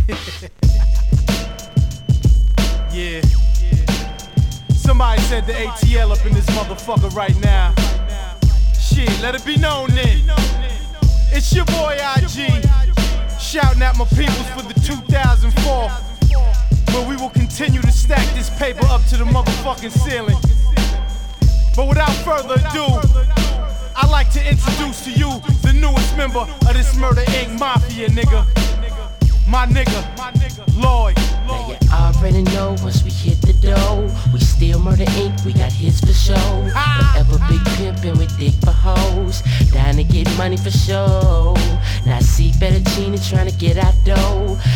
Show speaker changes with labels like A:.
A: Yeah. Somebody said the ATL up in this motherfucker right now. Shit, let it be known then. It's your boy IG, shouting at my peoples for the 2004, where we will continue to stack this paper up to the motherfucking ceiling. But without further ado, I'd like to introduce to you the newest member of this Murder Inc. Mafia, nigga. My nigga, Lloyd.
B: Now you already know once we hit the dough, we still Murder Inc., we got hits for show. Forever big pimpin', we dig for hoes, down to get money for show. Now I see fettuccine trying to get out dough.